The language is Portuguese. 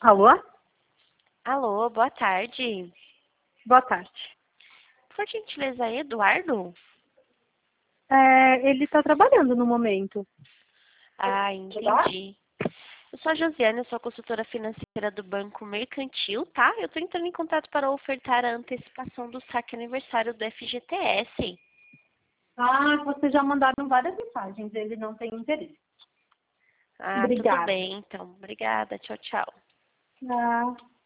Alô? Alô, boa tarde. Boa tarde. Por gentileza, Eduardo? Ele está trabalhando no momento. Ah, entendi. Eu sou a Josiane, eu sou a consultora financeira do Banco Mercantil, tá? Eu tô entrando em contato para ofertar a antecipação do saque aniversário do FGTS. Ah, vocês já mandaram várias mensagens, ele não tem interesse. Ah, tudo Obrigada. bem, então. Obrigada, tchau, tchau. Ah.